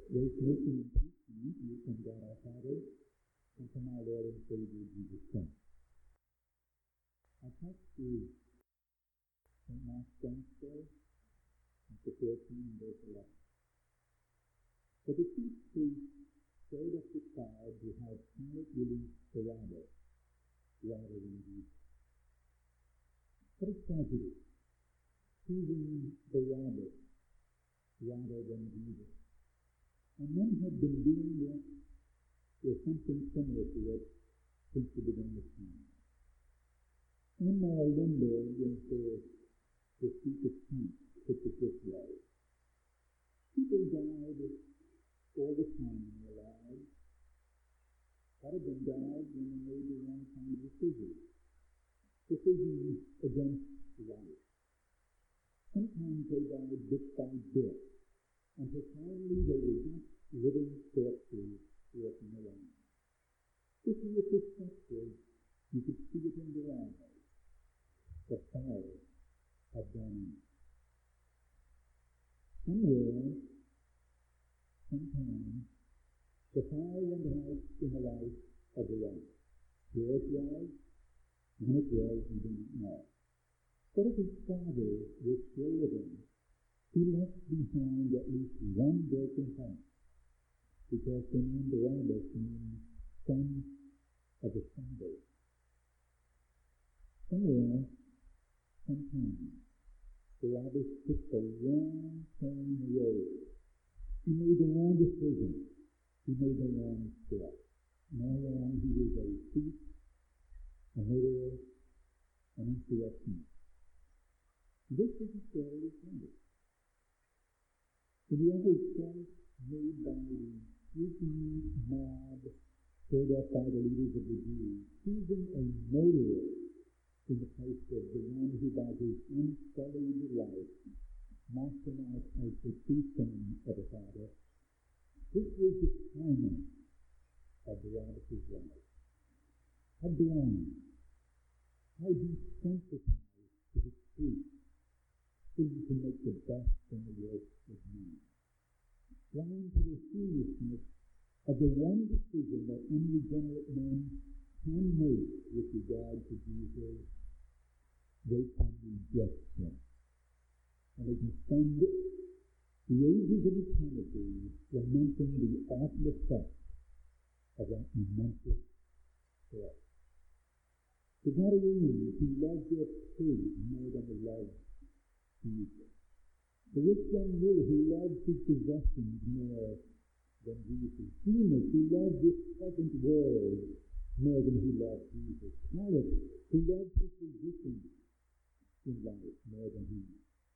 Grace, mercy, and peace to you from God our Father and from our Lord and Savior Jesus Christ. Our text is St. Mark's Gospel, chapter 14, verse 11. But the chief priests showed up the crowd to have Pilate release Barabbas rather than Jesus. What a tragedy, choosing Barabbas rather than Jesus. And men have been doing this or something similar to it since the beginning of time. Emma Lindbergh, in her The Speak of Saints, puts it this way: people died all the time in their lives. Part of them died when they made the wrong kind of decisions against life. Sometimes they died bit by bit, until finally they were just living corpses walking around. If you were perspective, you could see it in their eyes. The fire had gone out. Somewhere, sometime, the fire went out in the life of the life. Where it was, when it was, we do not know. But if his father was still living, he left behind at least one broken heart, because the name Barabbas means son of the father. Somewhere, sometime, Barabbas took the wrong turn in the road. He made the wrong decision. He made the wrong step. And all along he was a thief, a murderer, an insurrectionist. This is the story of Christ. The other choice made by the shrieking mob stirred up by the leaders of the Jews, choosing a murderer in the place of the one who by his unsullied life marked him out as the true son of the Father. This was the climax of Barabbas' life. How blind, how desensitized to the truth, seemed to make the best and the worst of men. Blind to the seriousness of the one decision that unregenerate men can make with regard to Jesus. They can reject him. And they can spend the ages of eternity lamenting the awful effect of that momentous step. The Galileans who loved their pig more than they loved Jesus. The rich young ruler who loved his possessions more than Jesus. Demas who loved this present world more than he loved Jesus. Pilate who loved his position in life more than he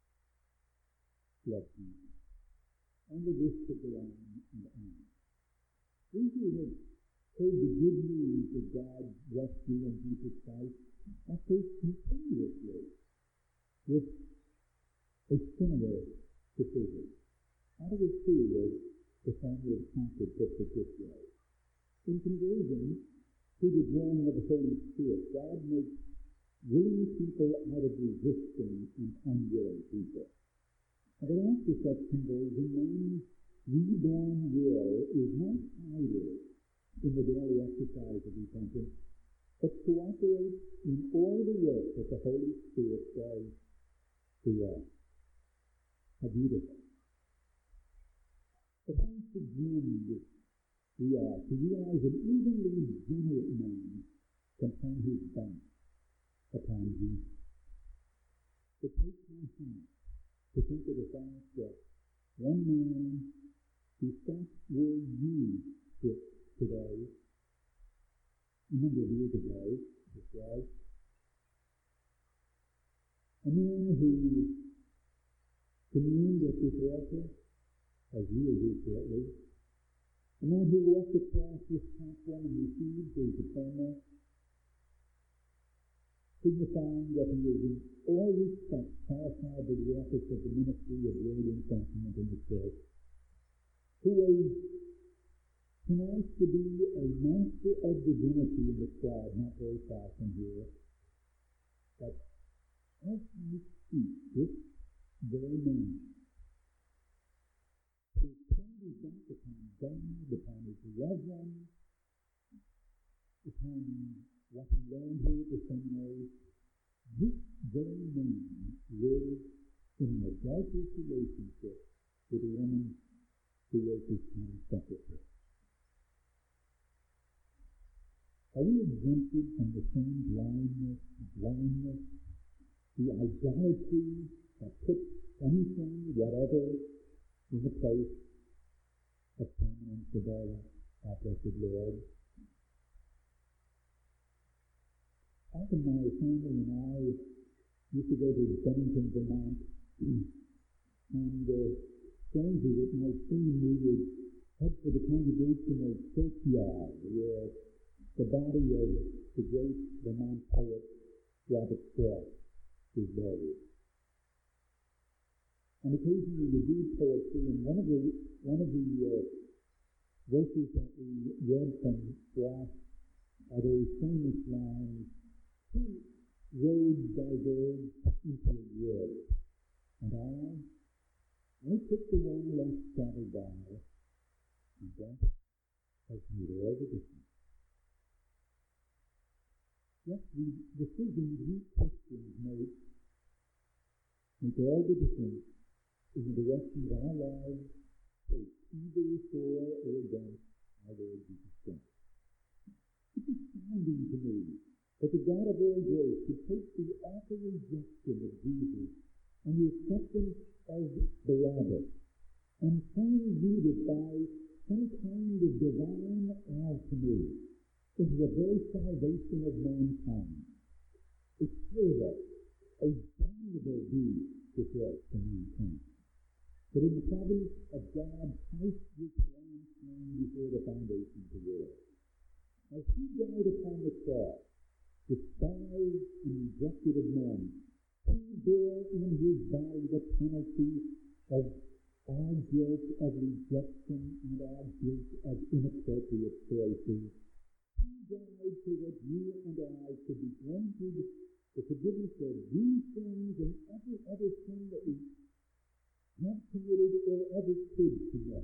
loved Jesus. And the list could go on and on. These who have heard the good news of God's rescue in Jesus Christ are faced continuously with a similar decision. Out of his fear, the family of Concord puts it this way: in conversion, through the drawing of the Holy Spirit, God makes willing people out of resisting and unwilling people. And then after such conversion, man's reborn will is not idle in the daily exercise of repentance, but cooperates in all the work that the Holy Spirit does through us. How beautiful. But how chagrined we are to realize that even the regenerate man can turn his back upon Jesus. It takes my heart to think of the fact that one man who stopped where you sit today, a number of years ago, this was, a man who communed at this altar, as you will do shortly, a man who walked across this platform and received his diploma, signifying that he is in all respects qualified for the office of the ministry of word and sentiment in the church, who was pronounced to be a master of divinity in the crowd not very far from here. But as I speak, this very man who turned his back upon God, upon his reverence, upon what he learned here at the seminary. This very man lives in an adulterous relationship with a woman who was his time secretary. Are we exempted from the same blindness, the idolatry that puts anything, whatever, in the place of permanence of our blessed Lord? Often my family and I used to go to Bennington, Vermont, and strangely it might seem we would head for the Congregational Churchyard, where the body of the great Vermont poet Robert Frost is buried. And occasionally we do poetry, and one of the verses that we read from Frost are those famous lines, "Two roads diverge into a wood, and I took the one less traveled by, and that has made all the difference." Yes, the decisions we Christians make all the difference in the direction of our lives, take either for or against our Lord Jesus Christ. It's astounding to me that the God of all grace could take the awful rejection of Jesus and the acceptance of Barabbas and finally read it by some kind of divine alchemy into the very salvation of mankind. It's clear a damnable deed this was to mankind. But in the providence of God, Christ was lamb slain before the foundation of the world. As he died upon the cross, despised and rejected of men, he bore in his body the penalty of our guilt of rejection and our guilt of inappropriate choices. He died so that you and I could be granted the forgiveness of these sins and every other sin that we have committed or ever could commit.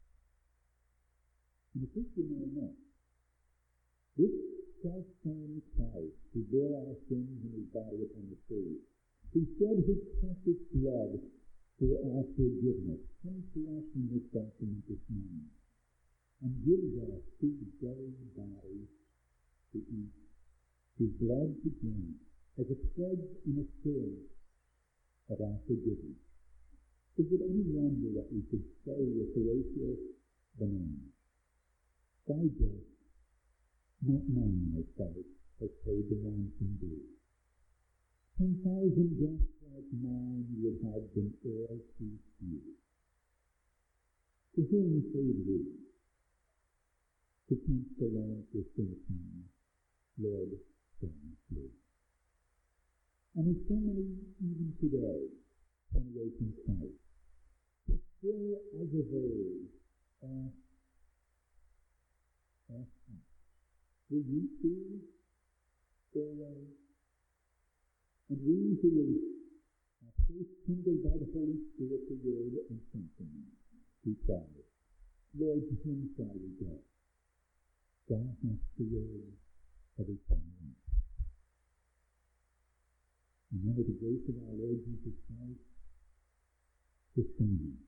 And the Christian may know, this self-same Christ who bore our sins in his body upon the tree, who shed his precious blood for our forgiveness, comes to us in this document this morning, and gives us his very body to eat, his blood to drink, as a pledge and assurance of our forgiveness. Is it any wonder that we should say with Horatius Bononis, "Thy death, not mine, O Christ, has paid the ransom due. 10,000 deaths like mine would have been all too few. To whom save thee? To quench the lamp with sin, Lord, set me free." And in so many, even today, turn away from Christ, who still, as of old, ask us, will you too go away? And we who are first kindled by the Holy Spirit to word and sentiment, we cry, Lord, to whom shall we go? Thou hast the word of eternal life. And under the grace of our Lord Jesus Christ, sustain